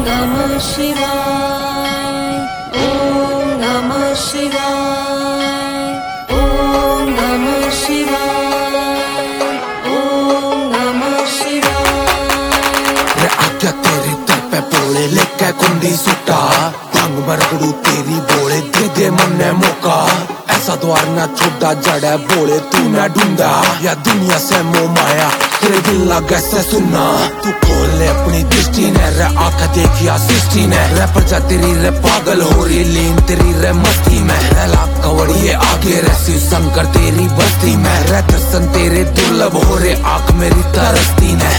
नमः शिवाय, ओम नमः शिवाय, ओम नमः शिवाय, ओम नमः शिवाय। रे आज्ञा तेरी दर पे बोले लेके कुंडी सुटा, भांग मरगड़ू तेरी बोले दे दे मन ने मौका। ऐसा द्वार ना छोड़ा जड़ा बोले तू ना ढूंढा, या दुनिया से मोह माया तेरे दिल लगे से सुनना। तू खोल ले अपनी दृष्टि ने, रे आँख देखिया सृष्टि ने। रे प्रजा तेरी रे पागल हो रही, लीन तेरी रे मस्ती में। रे लाख कवड़िए आगे रे शिव शंकर तेरी बस्ती में। रे दर्शन तेरे दुर्लभ हो रे, आँख मेरी तरसती ने।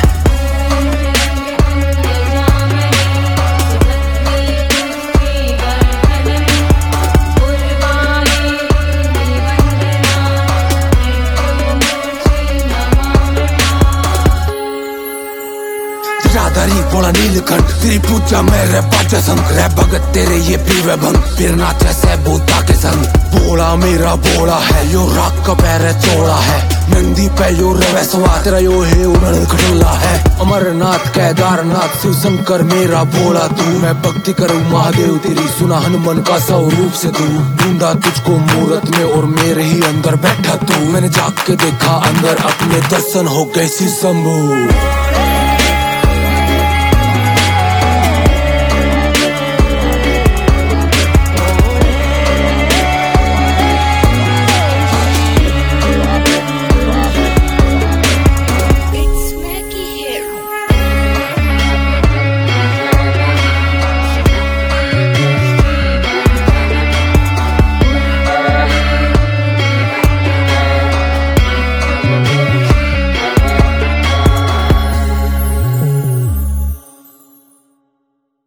राधारी बोला नीलकंठ तेरी पूजा मेरे बाजा संग। रे भगत तेरे ये पीवे भंग, फिर नाचे से भूता के संग। बोला मेरा बोला है यो राग का पैर चौड़ा है, नंदी पे यो रवे सवार तेरा यो है उड़न खटोला है। अमरनाथ केदारनाथ शिव शंकर मेरा बोला तू, मैं भक्ति करूँ महादेव तेरी सुना हनुमान का स्वरूप से तू। ढूंढा तुझको मूरत में और मेरे ही अंदर बैठा तू, मैंने जाग के देखा अंदर अपने दर्शन हो गए शिव शंभू।